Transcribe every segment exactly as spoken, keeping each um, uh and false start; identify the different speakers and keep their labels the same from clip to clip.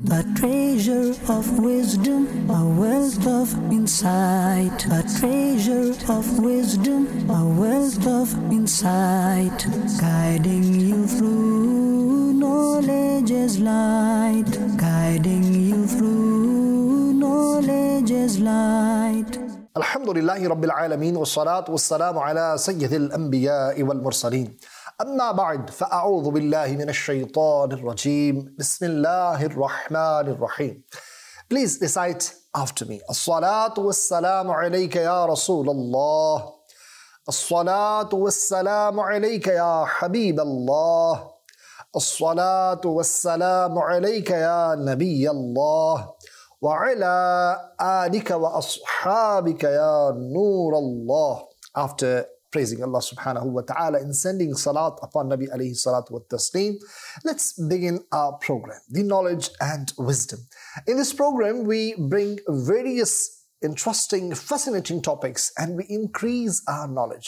Speaker 1: the treasure of wisdom, a wealth of insight. A treasure of wisdom, a wealth of insight, guiding you through knowledge as light, guiding you through knowledge as light.
Speaker 2: Alhamdulillahi Rabbil Alameen, wa salatu wa salamu ala Sayyidil Anbiya'i wal Mursaleen. أما بعد فأعوذ بالله من الشيطان الرجيم بسم الله الرحمن الرحيم. Please recite after me. الصلاة والسلام عليك يا رسول الله. الصلاة والسلام عليك يا حبيب الله. الصلاة والسلام عليك يا نبي الله. وعلى آلك وأصحابك يا نور الله. After praising Allah subhanahu wa ta'ala and sending salat upon Nabi alayhi salatu wa taslim, let's begin our program, the knowledge and wisdom. In this program, we bring various interesting, fascinating topics and we increase our knowledge.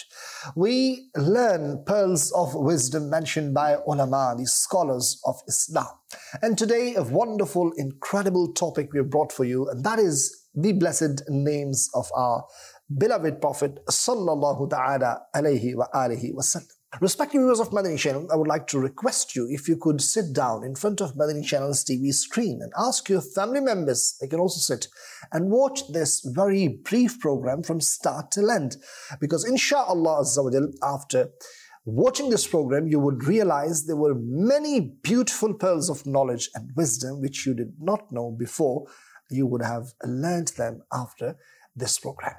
Speaker 2: We learn pearls of wisdom mentioned by ulama, the scholars of Islam. And today, a wonderful, incredible topic we have brought for you, and that is the blessed names of our beloved Prophet sallallahu ta'ala alayhi wa alihi wa sallam. Respected viewers of Madani Channel, I would like to request you if you could sit down in front of Madani Channel's T V screen and ask your family members, they can also sit and watch this very brief program from start till end. Because insha'Allah Azza wa Jal, after watching this program, you would realize there were many beautiful pearls of knowledge and wisdom which you did not know before. You would have learned them after this program.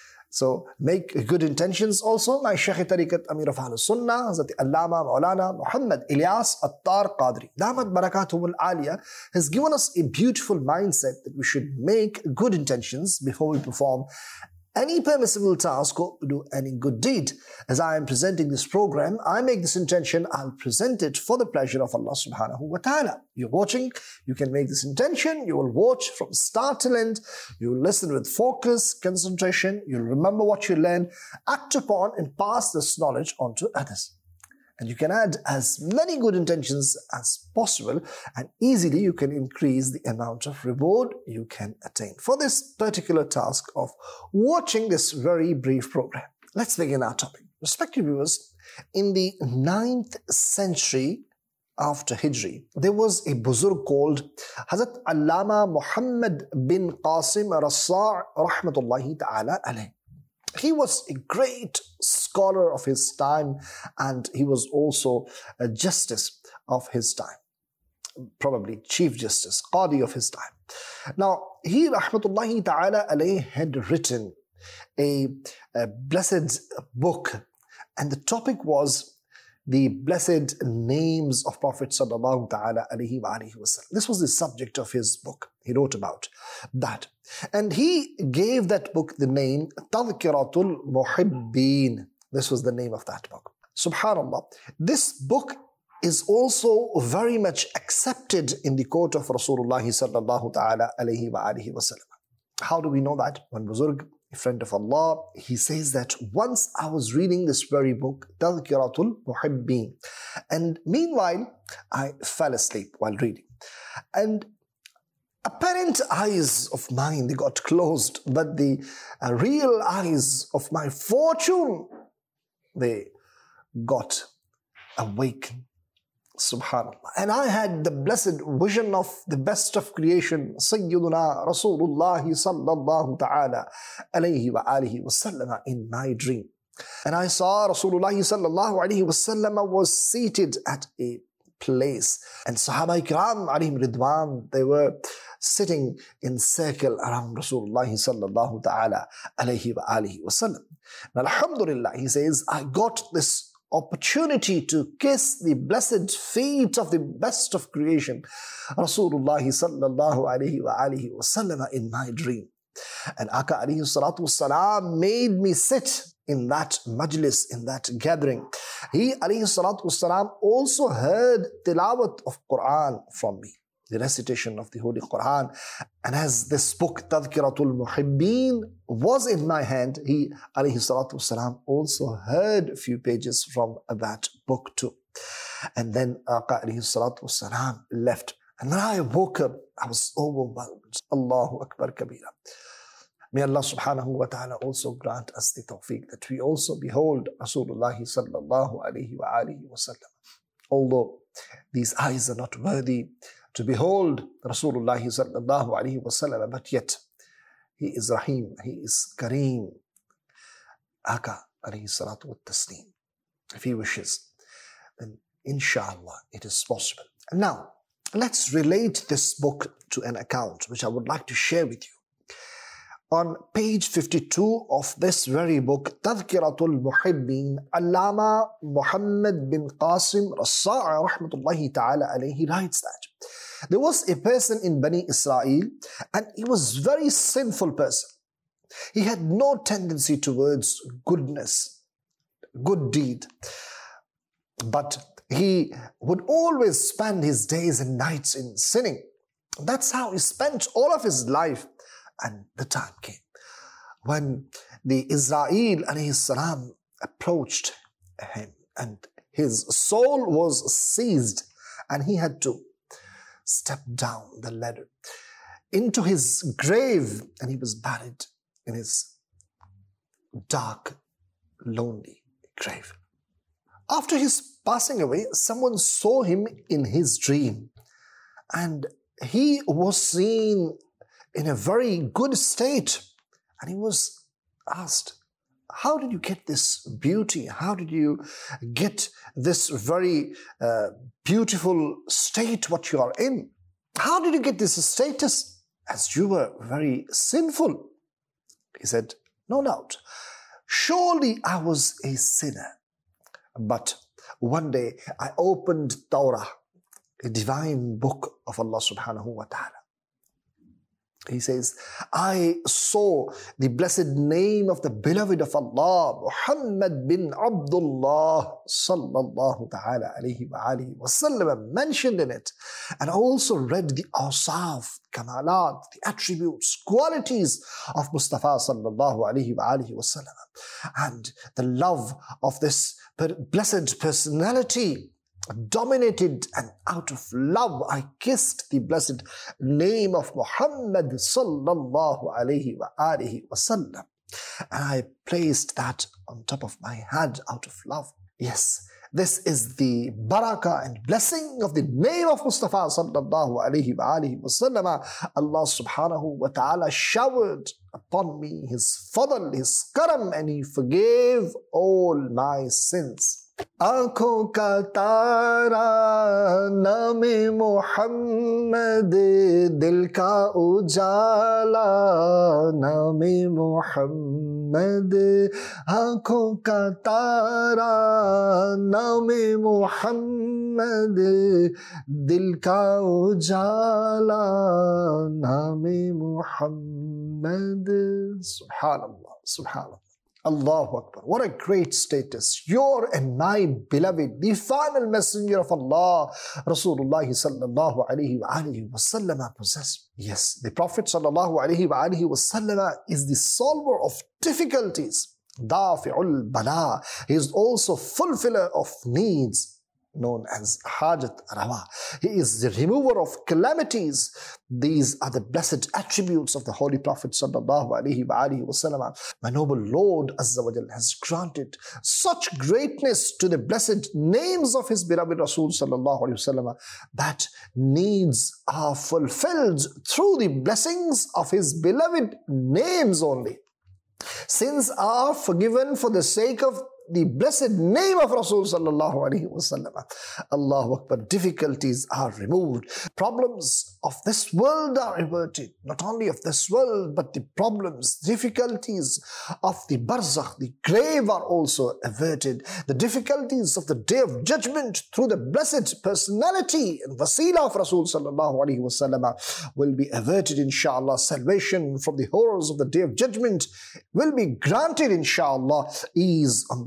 Speaker 2: So make good intentions also. My Shaykh Tariqat Amir of Ahlus Sunnah, Hazrat Allama Maulana Muhammad Ilyas Attar Qadri, Damat Barakatuhum Al-Aliyah, has given us a beautiful mindset that we should make good intentions before we perform any permissible task or do any good deed. As I am presenting this program, I make this intention, I'll present it for the pleasure of Allah subhanahu wa ta'ala. You're watching, you can make this intention, you will watch from start till end, you will listen with focus, concentration, you'll remember what you learn, act upon and pass this knowledge on to others. And you can add as many good intentions as possible, and easily you can increase the amount of reward you can attain for this particular task of watching this very brief program. Let's begin our topic. Respected viewers, in the ninth century after Hijri, there was a buzurg called Hazrat Allama Muhammad bin Qasim Rassa' rahmatullahi ta'ala alayh. He was a great scholar of his time and he was also a justice of his time. Probably chief justice, qadi of his time. Now, he rahmatullahi ta'ala alayh had written a, a blessed book, and the topic was the blessed names of Prophet sallallahu ta'ala alayhi wa alihi wa sallam. This was the subject of his book. He wrote about that. And he gave that book the name Tadhkiratul Muhibbeen. This was the name of that book. Subhanallah. This book is also very much accepted in the court of Rasulullah sallallahu ta'ala alayhi wa alihi wa sallam. How do we know that? One buzurg, a friend of Allah, he says that once I was reading this very book, Tadhkiratul Muhibbeen, and meanwhile I fell asleep while reading. And apparent eyes of mine, they got closed, but the uh, real eyes of my fortune, they got awakened. Subhanallah. And I had the blessed vision of the best of creation, Sayyiduna Rasulullah sallallahu ta'ala alayhi wa alihi wa sallam, in my dream. And I saw Rasulullah sallallahu alayhi wa sallam was seated at a place, and Sahaba Ikram alayhim Ridwan, they were sitting in circle around Rasulullah sallallahu ta'ala alayhi wa alihi wa sallam. And alhamdulillah, he says, I got this opportunity to kiss the blessed feet of the best of creation, Rasulullah sallallahu alayhi wa alihi wa sallam, in my dream. And Aka alayhi salatu wassalam made me sit in that majlis, in that gathering. He alayhi salatu wassalam also heard tilawat of Quran from me, the recitation of the Holy Quran. And as this book, Tadhkiratul Muhibbeen, was in my hand, he alayhi salatu wasalam also heard a few pages from that book too. And then Aqa alayhi salatu wasalam left. And when I woke up, I was overwhelmed. Allahu Akbar Kabira. May Allah subhanahu wa ta'ala also grant us the tawfiq that we also behold Rasulullah sallallahu alayhi wa alihi wa sallam. Although these eyes are not worthy to behold Rasulullah sallallahu alayhi wa sallam, but yet he is Rahim, he is Kareem. Aka alayhi salatu wa tasneem. If he wishes, then inshallah it is possible. And now, let's relate this book to an account which I would like to share with you. On page fifty-two of this very book, Tadhkiratul Muhibbin, Allama Muhammad bin Qasim Rassa'i rahmatullahi ta'ala alayhi writes that there was a person in Bani Israel and he was a very sinful person. He had no tendency towards goodness, good deed, but he would always spend his days and nights in sinning. That's how he spent all of his life. And the time came when the Israel alayhi salam approached him and his soul was seized and he had to step down the ladder into his grave and he was buried in his dark, lonely grave. After his passing away, someone saw him in his dream and he was seen in a very good state. And he was asked, how did you get this beauty? How did you get this very uh, beautiful state what you are in? How did you get this status as you were very sinful? He said, no doubt. Surely I was a sinner. But one day I opened Torah, a divine book of Allah subhanahu wa ta'ala. He says, I saw the blessed name of the beloved of Allah, Muhammad bin Abdullah sallallahu ta'ala alayhi wa alihi wa sallam, mentioned in it. And I also read the awsaf, kamalat, the attributes, qualities of Mustafa sallallahu alayhi wa alihi wa sallam. And the love of this blessed personality dominated, and out of love I kissed the blessed name of Muhammad sallallahu alayhi wa alihi wa sallam, and I placed that on top of my head out of love. Yes, this is the barakah and blessing of the name of Mustafa sallallahu alayhi wa alihi wa sallam. Allah subhanahu wa ta'ala showered upon me His fadl, His karam, and He forgave all my sins. आँखों का तारा नामे मोहम्मद, दिल का उजाला नामे मोहम्मद, आँखों का तारा नामे मोहम्मद, दिल का उजाला नामे Mohammad. Subhanallah, subhanallah. Allahu Akbar. What a great status. Your and my beloved, the final messenger of Allah, Rasulullah sallallahu alayhi wa alihi wa sallam, possess. Yes, the Prophet sallallahu alayhi wa alihi wa sallam is the solver of difficulties. Dafi'ul bala. He is also fulfiller of needs, known as Hajat Rawa. He is the remover of calamities. These are the blessed attributes of the Holy Prophet sallallahu alaihi wa alihi wasallam. My noble Lord Azza wa Jal has granted such greatness to the blessed names of His beloved Rasul sallallahu alaihi wasallam that needs are fulfilled through the blessings of His beloved names only. Sins are forgiven for the sake of the blessed name of Rasul sallallahu alaihi wasallam. Allahu Akbar. Difficulties are removed. Problems of this world are averted. Not only of this world, but the problems, difficulties of the barzakh, the grave, are also averted. The difficulties of the day of judgment through the blessed personality and wasila of Rasul sallallahu alaihi wasallam will be averted, inshallah. Salvation from the horrors of the day of judgment will be granted, inshallah. Ease on the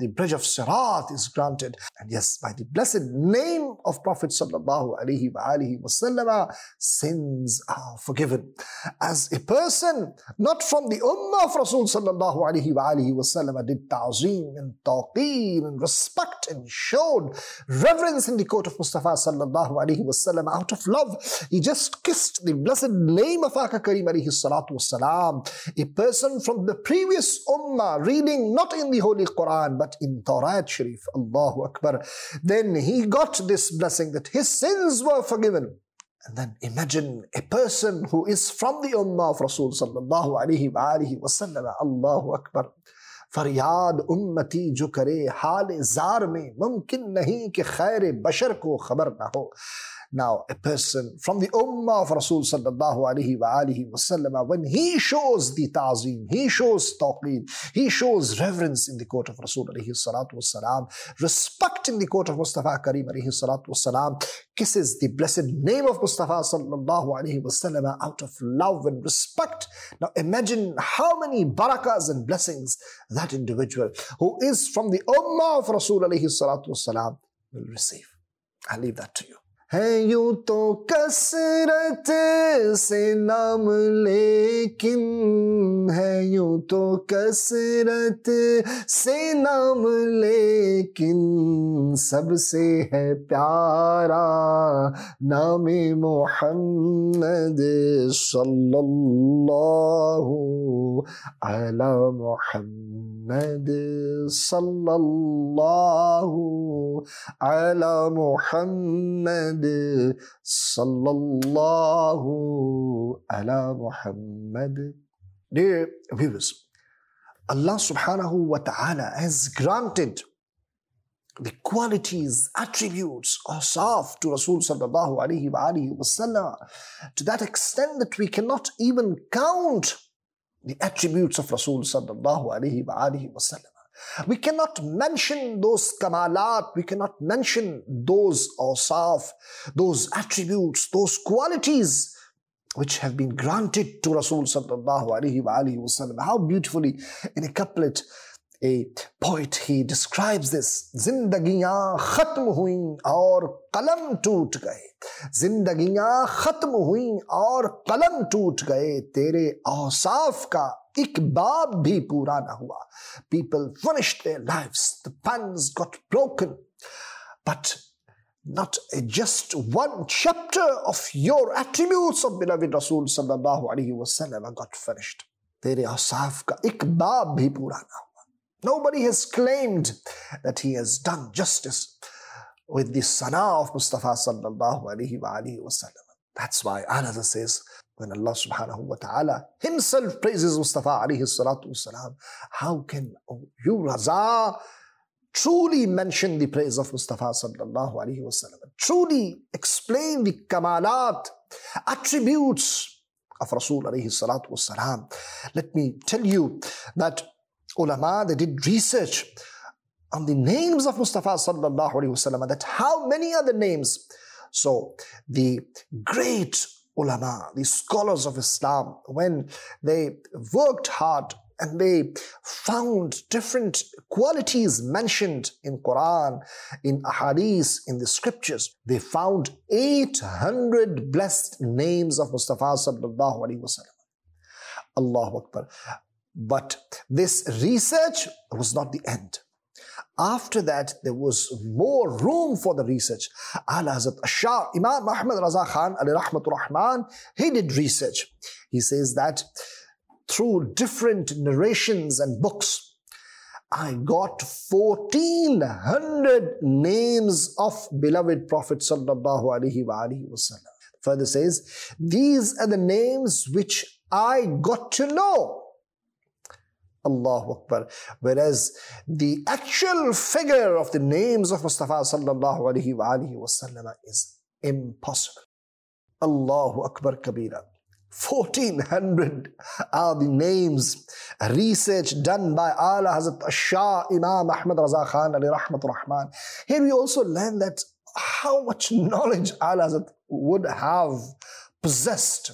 Speaker 2: the bridge of Sirat is granted. And yes, by the blessed name of Prophet sallallahu alaihi wasallam, sins are forgiven. As a person not from the ummah of Rasul sallallahu alaihi wasallam did ta'zeem and tawqeen and respect and showed reverence in the court of Mustafa sallallahu alaihi wasallam out of love, he just kissed the blessed name of Aka Kareem alayhi salatu wasalam. A person from the previous ummah reading not in the Holy Quran but in Tawrat Sharif, Allahu Akbar, then he got this blessing that his sins were forgiven. And then imagine a person who is from the ummah of Rasul sallallahu alaihi wasallam, Allahu Akbar. फरियाद उम्मती जो करे हाल jar में मुमकिन नहीं कि खैर बशर को खबर ना हो. Now, a person from the ummah of Rasul sallallahu alaihi wa alihi wasallam, when he shows the ta'zeem, he shows tawqeen, he shows reverence in the court of Rasul alayhi salatu wasalam, respect in the court of Mustafa Kareem alayhi salatu wasalam, kisses the blessed name of Mustafa sallallahu alaihi wasallam out of love and respect. Now imagine how many barakas and blessings that individual who is from the ummah of Rasul alayhi salatu wasalam will receive. I'll leave that to you. है यूं तो कसरत से नाम लेकिन, है यूं तो कसरत से नाम लेकिन, सबसे है प्यारा नामे मोहम्मद सल्लल्लाहु अला मोहम्मद सल्लल्लाहु अला Mohammad sallallahu ala Muhammad. Dear viewers, Allah subhanahu wa ta'ala has granted the qualities, attributes, awsaf to Rasul sallallahu alayhi wa alihi wa sallam to that extent that we cannot even count the attributes of Rasul sallallahu alayhi wa alihi wa sallam. We cannot mention those kamalat, we cannot mention those awsaf, those attributes, those qualities which have been granted to Rasul sallallahu alaihi wa alihi wasallam. How beautifully in a couplet a poet he describes this. Zindagiyan khatm huin aur qalam toot gaye. Zindagiyan khatm huin aur qalam toot gaye. Tere awsaf ka ik baab bhi pura na hua. People finished their lives. The pens got broken. But not a, just one chapter of your attributes of beloved Rasul sallallahu alaihi wasallam got finished. Tere awsaf ka ik baab bhi pura na hua. Nobody has claimed that he has done justice with the sana of Mustafa sallallahu alaihi wa alihi wasallam. That's why Allah says, when Allah subhanahu wa ta'ala himself praises Mustafa alayhi salatu wasalam, how can you, Raza, truly mention the praise of Mustafa sallallahu alaihi wasallam, truly explain the kamalat, attributes of Rasul alayhi salatu wasalam? Let me tell you that ulama, they did research on the names of Mustafa sallallahu alaihi wasallam, that how many are the names. So the great ulama, the scholars of Islam, when they worked hard and they found different qualities mentioned in Quran, in ahadith, in the scriptures, they found eight hundred blessed names of Mustafa sallallahu alaihi wasallam. Allahu Akbar. But this research was not the end. After that, there was more room for the research. Ala Hazrat Shah, Imam Ahmad Raza Khan, alayhi rahmatur rahman, he did research. He says that through different narrations and books, I got fourteen hundred names of beloved Prophet sallallahu alaihi wa alihi wasallam. Further says, these are the names which I got to know. Allahu Akbar. Whereas the actual figure of the names of Mustafa sallallahu alaihi wa alihi wasallam is impossible. Allahu Akbar Kabira. fourteen hundred are the names. Research done by Ala Hazrat Shah Imam Ahmad Raza Khan alayhi rahmatur rahman. Here we also learn that how much knowledge Ala Hazrat would have possessed.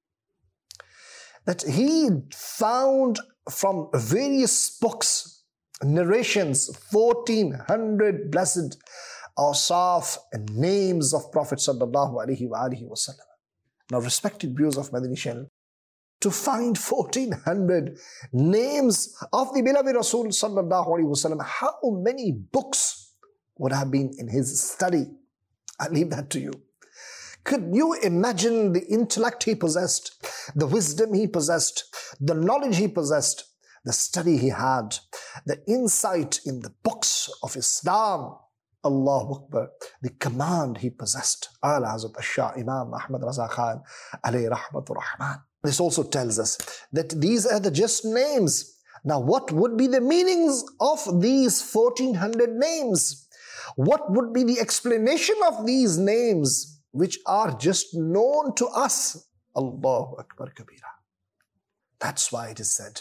Speaker 2: That he found from various books narrations, fourteen hundred blessed awsaf and names of Prophet sallallahu alaihi wa alihi wasallam. Now, respected viewers of Madani channel, to find fourteen hundred names of the beloved Rasul sallallahu alaihi wasallam, how many books would have been in his study? I leave that to you. Could you imagine the intellect he possessed, the wisdom he possessed, the knowledge he possessed, the study he had, the insight in the books of Islam, Allahu Akbar, the command he possessed. Ala Hazrat Shah Imam Ahmad Raza Khan alayhi rahmatur rahman. This also tells us that these are the just names. Now, what would be the meanings of these fourteen hundred names? What would be the explanation of these names which are just known to us? Allahu Akbar Kabira. That's why it is said,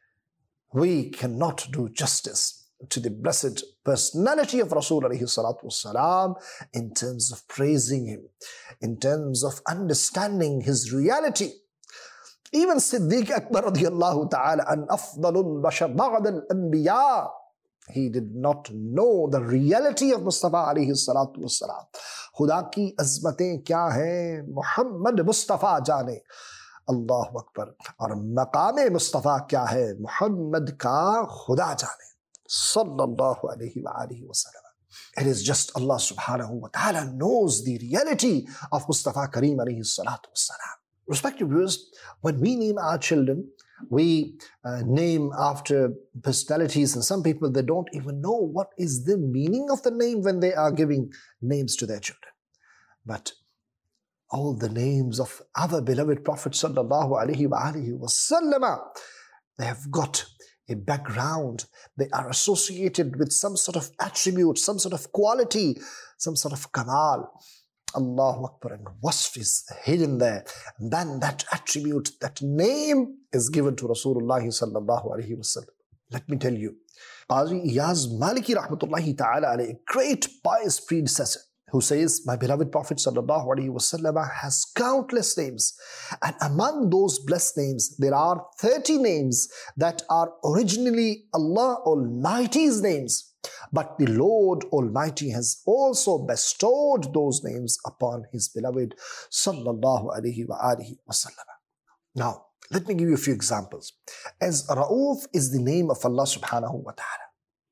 Speaker 2: we cannot do justice to the blessed personality of Rasul alayhi salatu wassalam in terms of praising him, in terms of understanding his reality. Even Siddiq Akbar radiyallahu ta'ala an afdalul bashar ba'd al-anbiya, he did not know the reality of Mustafa alayhi salatu wassalam. Khuda ki azmatein kya hai, Muhammad Mustafa jane. Allahu Akbar. Aur maqam-e Mustafa kya hai, Muhammad ka Khuda jane. Sallallahu alayhi wa alihi wa sallam. It is just Allah subhanahu wa ta'ala knows the reality of Mustafa Kareem alayhi salatu wassalam. Respected viewers, when we name our children, we uh, name after personalities, and some people, they don't even know what is the meaning of the name when they are giving names to their children. But all the names of our beloved Prophet sallallahu alaihi wa alihi wasallam, they have got a background. They are associated with some sort of attribute, some sort of quality, some sort of kamal. Allahu Akbar, and wasf is hidden there. And then that attribute, that name is given to Rasulullah sallallahu alaihi wasallam. Let me tell you, Qazi Iyaz Maliki rahmatullahi ta'ala alayhi, a great pious predecessor, who says, my beloved Prophet sallallahu alaihi wasallam has countless names. And among those blessed names, there are thirty names that are originally Allah Almighty's names. But the Lord Almighty has also bestowed those names upon His beloved sallallahu alaihi wa alihi wasallam. Now, let me give you a few examples. As Ra'uf is the name of Allah subhanahu wa ta'ala.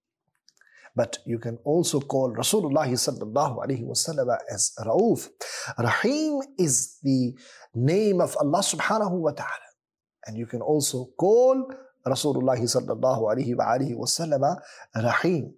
Speaker 2: But you can also call Rasulullah sallallahu alaihi wasallam as Ra'uf. Rahim is the name of Allah subhanahu wa ta'ala. And you can also call Rasulullah sallallahu alaihi wa alihi wasallam Rahim.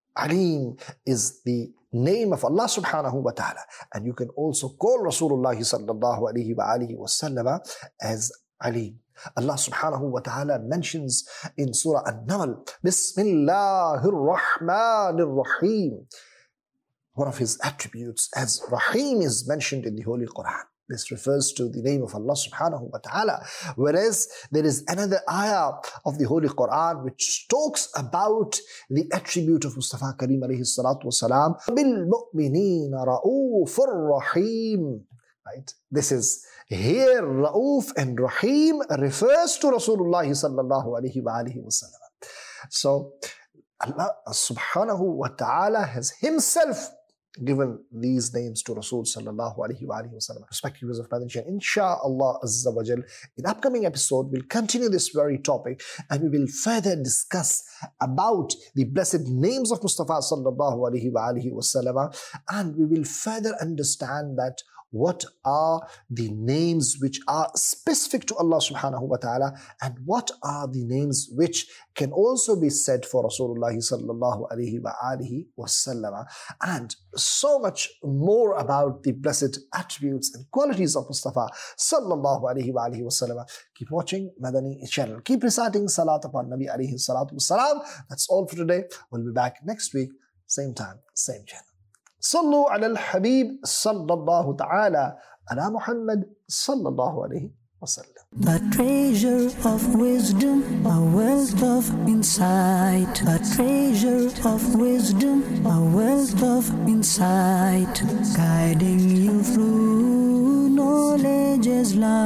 Speaker 2: Alim is the name of Allah subhanahu wa ta'ala. And you can also call Rasulullah sallallahu alaihi wa alihi wasallam as Alim. Allah subhanahu wa ta'ala mentions in Surah An-Naml, Bismillahir Rahmanir Rahim. One of His attributes as Rahim is mentioned in the Holy Quran. This refers to the name of Allah subhanahu wa ta'ala. Whereas there is another ayah of the Holy Quran which talks about the attribute of Mustafa Kareem alayhi salatu wasalam. Bil mu'minina ra'ufur rahim. Right? This is here Ra'uf and Rahim refers to Rasulullah sallallahu alayhi wa alihi wasallam. So Allah subhanahu wa ta'ala has Himself given these names to Rasul sallallahu alaihi wa alihi wasallam. Respected viewers of Madani Channel, Insha'Allah Azza wa Jal, in upcoming episode, we'll continue this very topic and we will further discuss about the blessed names of Mustafa sallallahu alaihi wa alihi wasallam, and we will further understand that what are the names which are specific to Allah subhanahu wa ta'ala, and what are the names which can also be said for Rasulullah sallallahu alaihi wa alihi wasallam, and so much more about the blessed attributes and qualities of Mustafa sallallahu alaihi wa alihi wasallam. Keep watching Madani Channel. Keep reciting Salat upon Nabi alayhi salatu wasalam. That's all for today. We'll be back next week, same time, same channel. Sallu ala al-Habib sallallahu ta'ala ala Muhammad sallallahu alayhi wa sallam.
Speaker 1: A treasure of wisdom, a wealth of insight. A treasure of wisdom, a wealth of insight. Guiding you through knowledge's light.